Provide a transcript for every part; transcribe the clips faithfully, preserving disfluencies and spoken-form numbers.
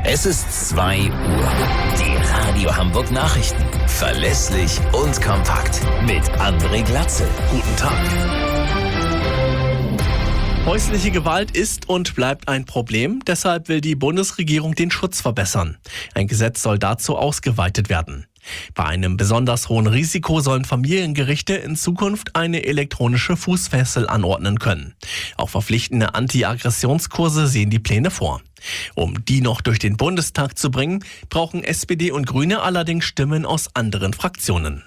Es ist zwei Uhr. Die Radio Hamburg Nachrichten. Verlässlich und kompakt. Mit André Glatzel. Guten Tag. Häusliche Gewalt ist und bleibt ein Problem. Deshalb will die Bundesregierung den Schutz verbessern. Ein Gesetz soll dazu ausgeweitet werden. Bei einem besonders hohen Risiko sollen Familiengerichte in Zukunft eine elektronische Fußfessel anordnen können. Auch verpflichtende Anti-Aggressionskurse sehen die Pläne vor. Um die noch durch den Bundestag zu bringen, brauchen S P D und Grüne allerdings Stimmen aus anderen Fraktionen.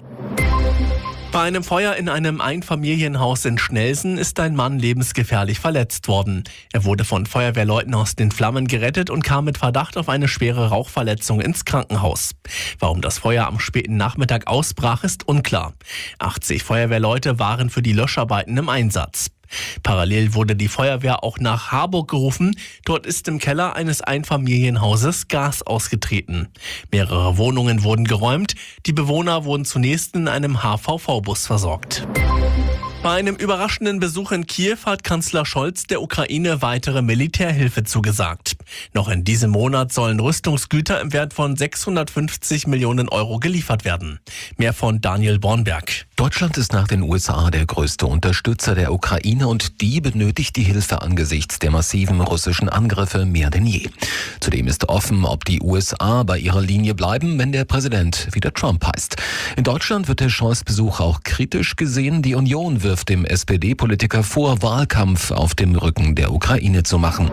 Bei einem Feuer in einem Einfamilienhaus in Schnelsen ist ein Mann lebensgefährlich verletzt worden. Er wurde von Feuerwehrleuten aus den Flammen gerettet und kam mit Verdacht auf eine schwere Rauchverletzung ins Krankenhaus. Warum das Feuer am späten Nachmittag ausbrach, ist unklar. achtzig Feuerwehrleute waren für die Löscharbeiten im Einsatz. Parallel wurde die Feuerwehr auch nach Harburg gerufen. Dort ist im Keller eines Einfamilienhauses Gas ausgetreten. Mehrere Wohnungen wurden geräumt. Die Bewohner wurden zunächst in einem H V V-Bus versorgt. Bei einem überraschenden Besuch in Kiew hat Kanzler Scholz der Ukraine weitere Militärhilfe zugesagt. Noch in diesem Monat sollen Rüstungsgüter im Wert von sechshundertfünfzig Millionen Euro geliefert werden. Mehr von Daniel Bornberg. Deutschland ist nach den U S A der größte Unterstützer der Ukraine und die benötigt die Hilfe angesichts der massiven russischen Angriffe mehr denn je. Zudem ist offen, ob die U S A bei ihrer Linie bleiben, wenn der Präsident wieder Trump heißt. In Deutschland wird der Scholz-Besuch auch kritisch gesehen. Die Union wirft dem S P D-Politiker vor, Wahlkampf auf dem Rücken der Ukraine zu machen.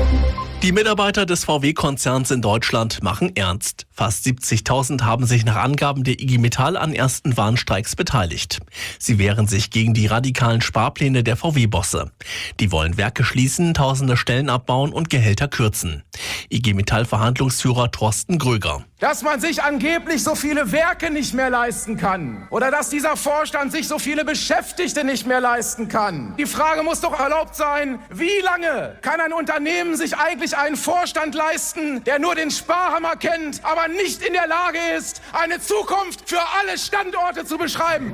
Die Mitarbeiter des V W-Konzerns in Deutschland machen ernst. Fast siebzigtausend haben sich nach Angaben der I G Metall an ersten Warnstreiks beteiligt. Sie wehren sich gegen die radikalen Sparpläne der V W-Bosse. Die wollen Werke schließen, tausende Stellen abbauen und Gehälter kürzen. I G Metall-Verhandlungsführer Thorsten Gröger. Dass man sich angeblich so viele Werke nicht mehr leisten kann oder dass dieser Vorstand sich so viele Beschäftigte nicht mehr leisten kann. Die Frage muss doch erlaubt sein, wie lange kann ein Unternehmen sich eigentlich einen Vorstand leisten, der nur den Sparhammer kennt, aber nicht in der Lage ist, eine Zukunft für alle Standorte zu beschreiben?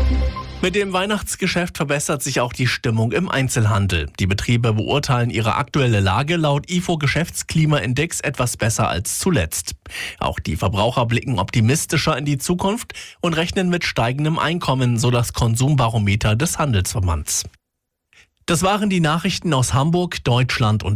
Mit dem Weihnachtsgeschäft verbessert sich auch die Stimmung im Einzelhandel. Die Betriebe beurteilen ihre aktuelle Lage laut I F O-Geschäftsklimaindex etwas besser als zuletzt. Auch die Verbraucher blicken optimistischer in die Zukunft und rechnen mit steigendem Einkommen, so das Konsumbarometer des Handelsverbands. Das waren die Nachrichten aus Hamburg, Deutschland und